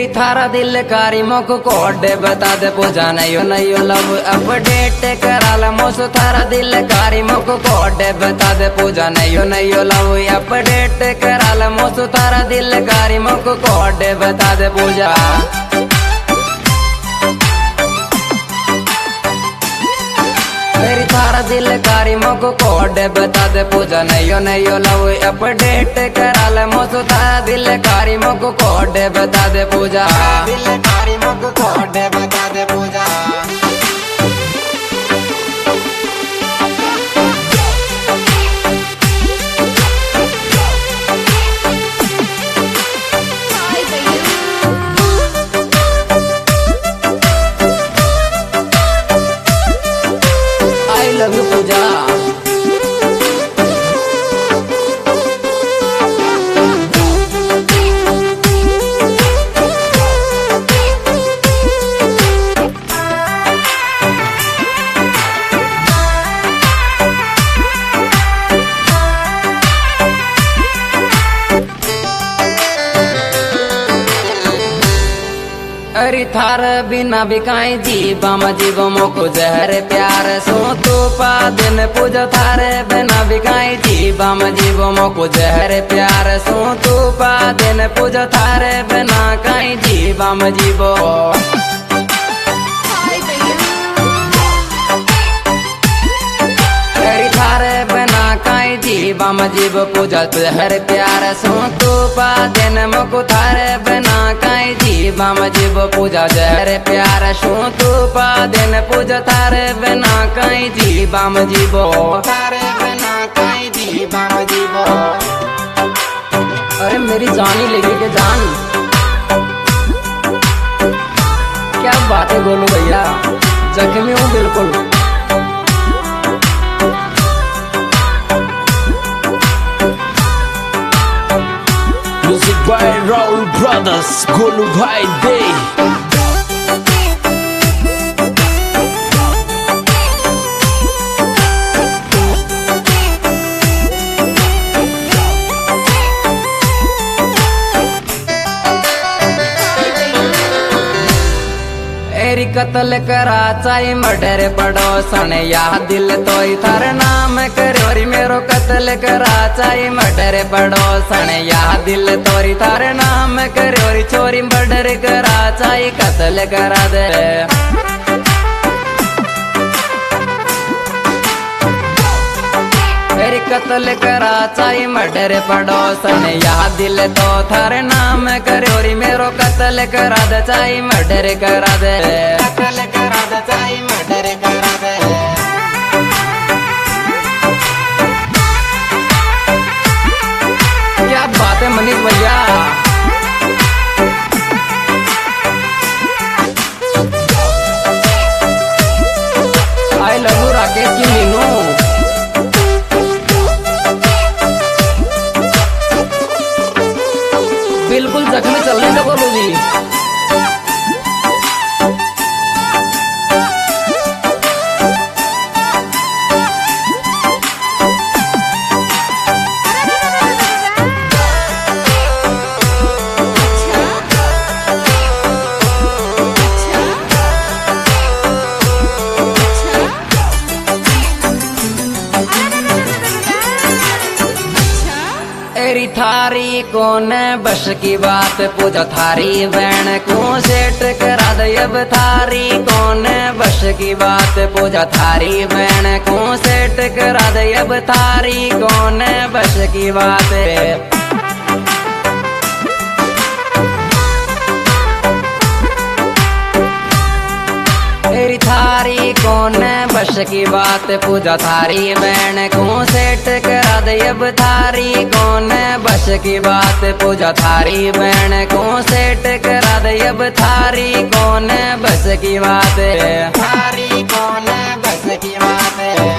एरी थारा दिल कारी मोको कोड बता दे पूजा नहीं लव अपडेट कराला मोसो थारा दिल कारी मोको कोड बता दे पूजा नहीं लव अपडेट कराला मोसो थारा दिल कारी मोको कोड बता दे पूजा। मेरी थारा दिल कारी मोको कोड बता दे पूजा नहीं लव अपडेट कराला मोसो थारा दिल कारी मोको कोड बता दे पूजा। दिल कारी मोको कोड बता दे पूजा। आई लव यू पूजा। अरे थार बिना बिकाई जीवा जीवो मोको जहर प्यार सो तो पा दिन पूजा थारे बिना बिकाई जीवा जीवो मोको जहर प्यार सो तो पा दिन पूजा थारे बिना काई जीवा जीवो। थारे बिना काई जीवा जीव पूजा तुहर प्यार सो तो पा दिन मोको थारे बिना काई जीवा जीव पूजा जहर प्यार सो तो पा दिन पूजा थारे बिना काई जीवा जीवो। थारे बिना काई जीवा जीवो। अरे मेरी जानी लेगी के जान क्या बात है बोलो भैया जख्मी हूँ बिल्कुल। Music by Raul Brothers, Golu Bhai Day. एरी कत्ल करा चाई मर्डर पड़ोसन या दिल तो थार नाम करोरी मेरो कत्ल करा चाई मर्डर पड़ोसन या दिल तोरी थार नाम करोरी चोरी मर्डर करा चाई कत्ल करा दे। मेरी कत्ल करा चाई मर्डर पड़ोसन या दिल तो थारे नाम करोरी मेरो कत्ल करा दे चाई मर्डर करा दे। कत्ल करा दे चाई मर्डर करा दे। क्या बात है मनीष भैया। आई लव यू राकेश की मीनू। बिल्कुल जख्मी चलने दो बोलो जी। एरी थारी कौन बस की बात पूजा थारी बहन को सेट करा दे अब थारी कौन बस की बात पूजा थारी बहन को सेट करा दे अब थारी कौन बस की बात। एरी थारी कौन बस की बात पूजा थारी बहन को सेट करा दे अब थारी कौन बस की बात पूजा थारी बहन को सेट करा दे अब थारी कौन बस की बात। थारी कौन बस की बात।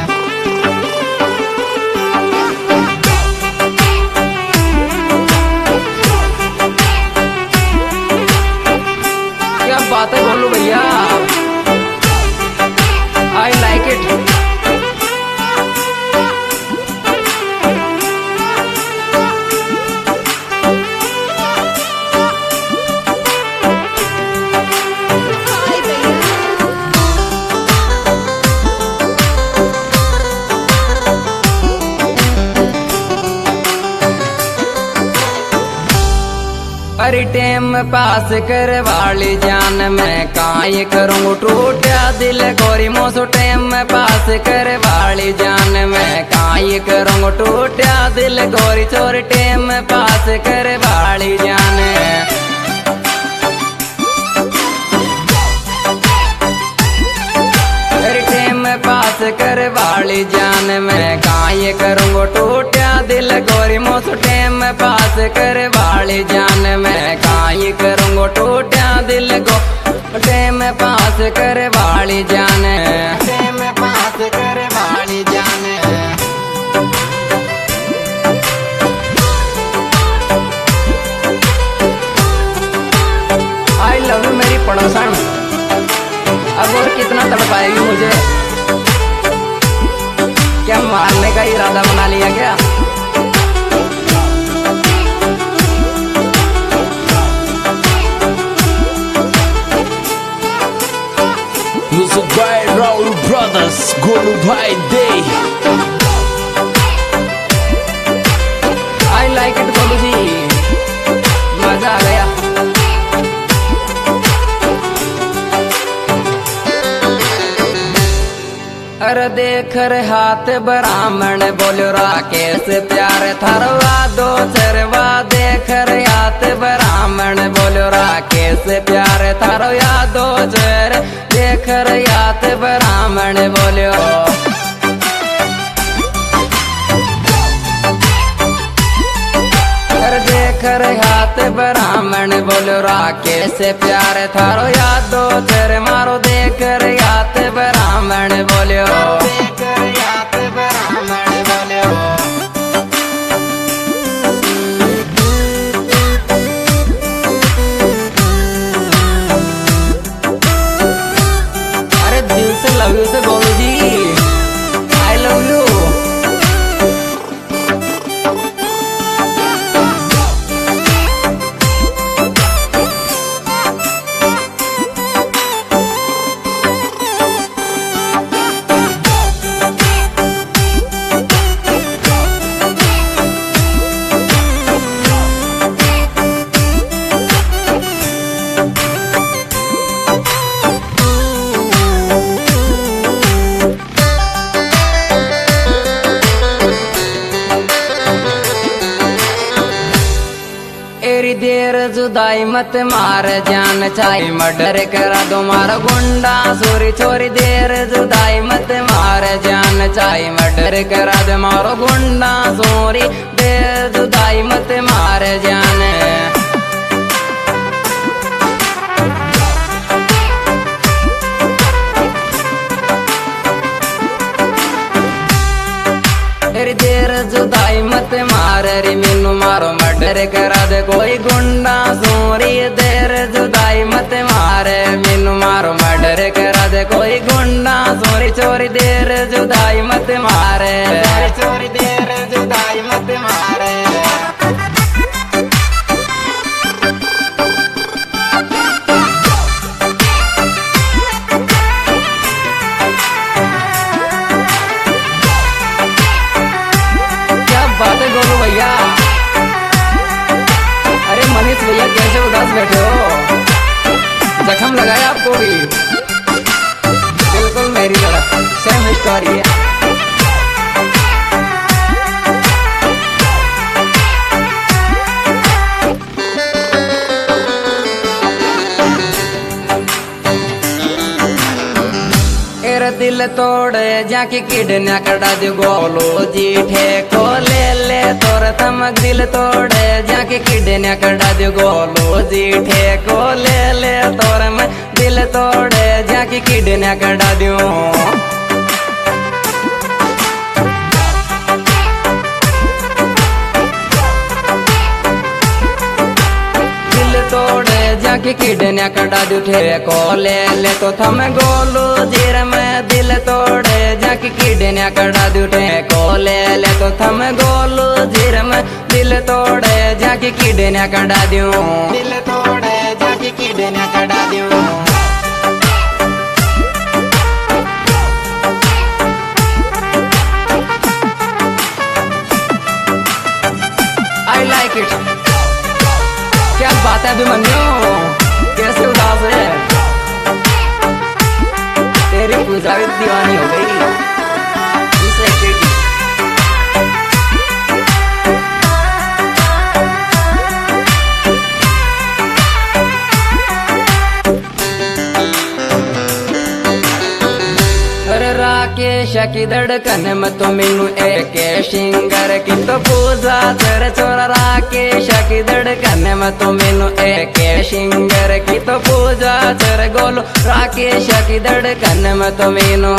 क्या बात है बोलो भैया। I like it. अरे टेम पास कर वाली जान मैं काई करूँ टूटा दिल गोरी मोसो टेम पास कर वाली जान मैं काई करूँ टूटा दिल गोरी चोर टेम पास कर वाली जान अरे टेम पास कर वाली जान मैं काई करूँ टूटा दिल गोरी मोसो टेम पास कर वाली जान मैं काई करूँगो टूटा दिल को टेम पास कर वाली जान टेम पास कर वाली जान आई लव यू मेरी पड़ोसन अब और कितना तड़पाएगी मुझे क्या मारने का इरादा बना लिया क्या Music by Raul Brothers, Golu Bhai Day. I like it Golu जी मजा आ गया अरे देख रे हाथ ब्राह्मण बोलो राकेश प्यार थरवा दो चरवा देख रे हाथ ब्राह्मण बोलो राकेश प्यार थरवा दो चर देख रे हाथ ब्राह्मण बोलो देख रे हाथ ब्राह्मण बोलो राकेश प्यार थारो याद दो तेरे मारो देख रे हाथ ब्राह्मण बोलो देख रे हाथ ब्राह्मण बोलो अरे दिल से लव यू से Golu ji I love you तेरी देर जुदाई मत मार जान चाहे मर्डर करा दो मारो गुंडा सोरी छोरी देर जुदाई मत मार जान चाहे मर्डर करा दो मारो गुंडा सोरी देर जुदाई मत मार जान तेरी देर जुदाई मत मार रे मैनू मारो मर्डर करा दे कोई गुंडा सोरी देर जुदाई मत मार मैनू मारो मर्डर करा दे कोई गुंडा सोरी चोरी देर जुदाई मत मार चोरी देर जुदाई मत मार बात है गोलू भैया अरे मनीष भैया कैसे उदास बैठे हो जख्म लगाया आपको भी बिल्कुल मेरी तरफ सेम स्टोरी है दिल तोड़े जाके किडना कड़ा दो गोलू जी ठेको ले तोर थमक दिल तोड़े जाके किडना कड़ा दो गोलू जी ठेको ले तोर में दिल तोड़े जाके किडना कड़ा दो तोड़े जाके किडना कड़ा दूठे को ले तो थम गोलू जीर में दिल तोड़े जाके किडना कड़ा दूठे को ले तो थम गोलू जीर में दिल तोड़े जाके किडना कड़ा दूं दिल तोड़े जाके किडना कड़ा दूं I like it क्या बात बात है अभिमन्यु, कैसे उदास है? तेरी पूजा भी दीवानी हो गई। राकेश की धड़कन में तो मैनू एक सिंगर की तो पूजा तेरे छोरा। राकेश की धड़कन में तो मैनू एक सिंगर की तो पूजा तेरे गोलू। राकेश की धड़कन में तो मैनू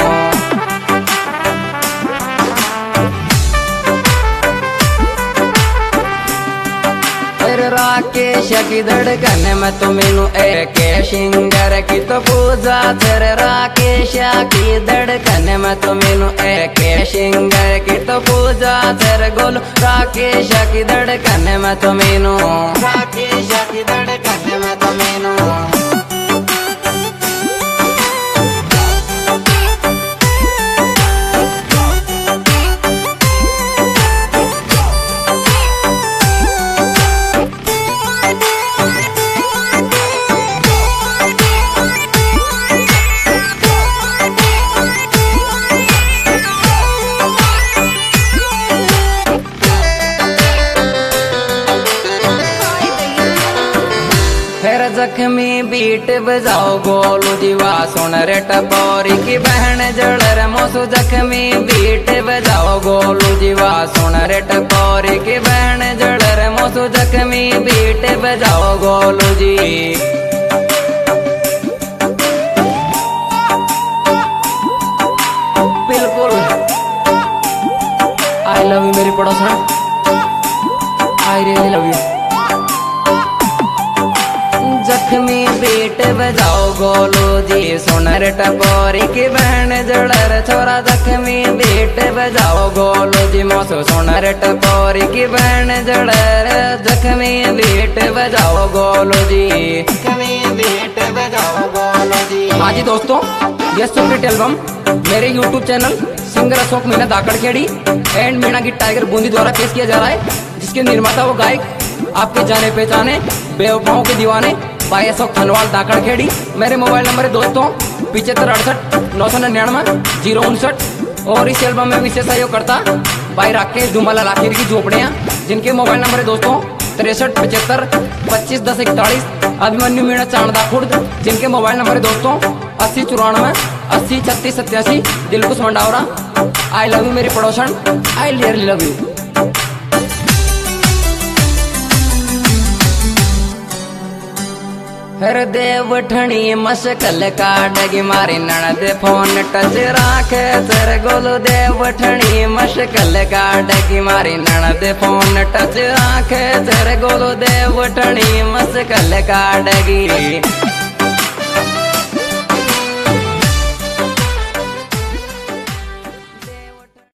राकेश की धड़कन में तो मैनू एक सिंगर की तो पूजा तेरे। राकेश की धड़कन में तो मैनू एक सिंगर की तो पूजा तेरे गोलू। राकेश की धड़कन में तो मैनू, राकेश की धड़कन में तो मैनू। जख्मी बीट बजाओ गोलू जीवा सुन रे टपोरी की बहन जड़ रे मोसू। जख्मी बीट बजाओ गोलू जीवा सुन रे टपोरी की बहन जड़ रे मोसू। जख्मी बीट बजाओ गोलू जी। बिल्कुल आई लव यू मेरी पड़ोसन, आई रियली लव यू। जख्मी बीट बजाओ गोलू जी सुन रे टपोरी की बहन जड़ रे छोरा। जख्मी बीट बजाओ गोलू जी मोसो सुन रे टपोरी की बहन जड़ रे। जख्मी बीट बजाओ गोलू जी, जख्मी बीट बजाओ गोलू जी। हाँ जी दोस्तों, ये सुपरहिट एल्बम मेरे YouTube channel singer Ashok Meena Dakadkhedi and Meena की टाइगर बूंदी द्वारा पेश किया जा रहा है, जिसके निर्माता वो गायक आपके जाने पहचाने बेवफाओं के दीवाने भाई अशोक धनवाल दाकड़खेड़ी। मेरे मोबाइल नंबर है दोस्तों 7568 999 059। और इस एल्बम में विशेष सहयोग करता भाई राकेश धूमालाल आखिर की झोपड़ियाँ, जिनके मोबाइल नंबर है दोस्तों 63 75 25 10 41। अभिमन्यु मीणा चांदा खुर्द, जिनके मोबाइल नंबर है दोस्तों 80 94 80 36 87। Dilkhush Mandawara, I love you मेरी पड़ोसन, आई रियली लव यू। हर देवठणी मशकल काटगी मारी ननद फोन टच राखे तेरे गोलू। देवठणी मशकल काटगी मारी ननद फोन टच राखे तेरे गोलू। देवठणी मशकल काटगी